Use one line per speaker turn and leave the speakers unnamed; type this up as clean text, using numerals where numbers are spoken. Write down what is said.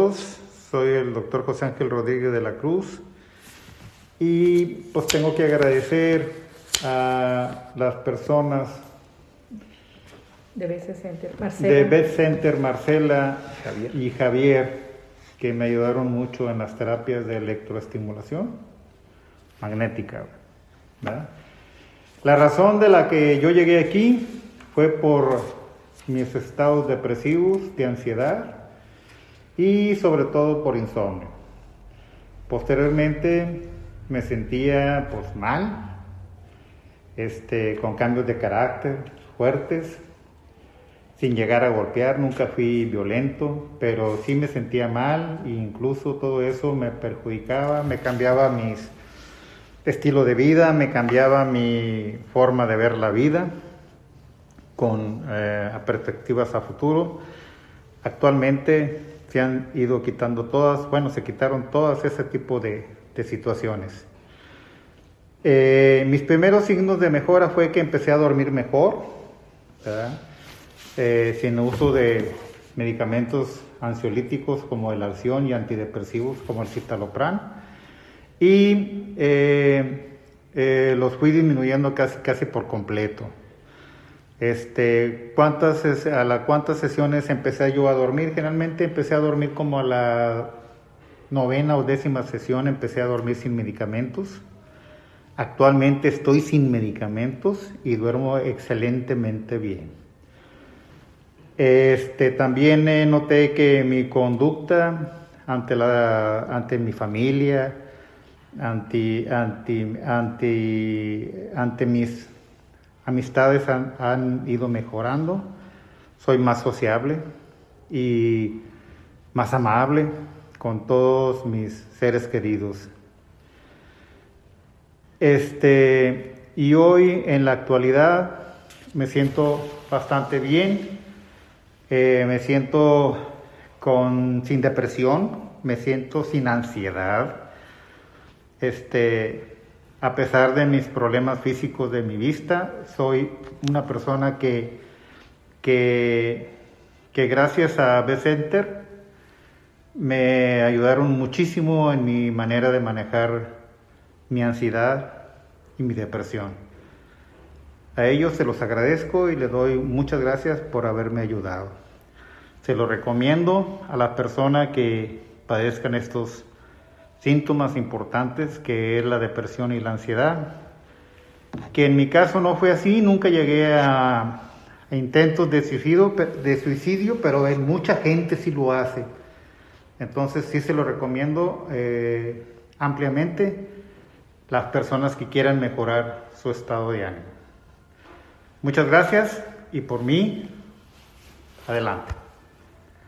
todos. Soy el doctor José Ángel Rodríguez de la Cruz y pues tengo que agradecer a las personas
de BC
Center, Marcela y Javier, que me ayudaron mucho en las terapias de electroestimulación magnética, ¿verdad? La razón de la que yo llegué aquí fue por mis estados depresivos, de ansiedad y sobre todo por insomnio. Posteriormente me sentía pues mal, con cambios de carácter fuertes, sin llegar a golpear. Nunca fui violento, pero sí me sentía mal e incluso todo eso me perjudicaba, me cambiaba mi estilo de vida, me cambiaba mi forma de ver la vida con perspectivas a futuro. Actualmente se han ido quitando se quitaron todas ese tipo de situaciones. Mis primeros signos de mejora fue que empecé a dormir mejor, ¿verdad? Sin uso de medicamentos ansiolíticos como el Alción y antidepresivos como el citalopram, y los fui disminuyendo casi por completo. ¿Cuántas sesiones empecé yo a dormir? Generalmente empecé a dormir como a la 9ª o 10ª sesión, empecé a dormir sin medicamentos. Actualmente estoy sin medicamentos y duermo excelentemente bien. También noté que mi conducta ante mi familia, ante mis amistades han ido mejorando. Soy más sociable y más amable con todos mis seres queridos. Y hoy en la actualidad me siento bastante bien, me siento sin depresión, me siento sin ansiedad, a pesar de mis problemas físicos de mi vista. Soy una persona que gracias a B-Center me ayudaron muchísimo en mi manera de manejar mi ansiedad y mi depresión. A ellos se los agradezco y les doy muchas gracias por haberme ayudado. Se lo recomiendo a las personas que padezcan estos síntomas importantes, que es la depresión y la ansiedad, que en mi caso no fue así. Nunca llegué a intentos de suicidio, pero mucha gente sí lo hace. Entonces sí se lo recomiendo ampliamente las personas que quieran mejorar su estado de ánimo. Muchas gracias y por mí, adelante.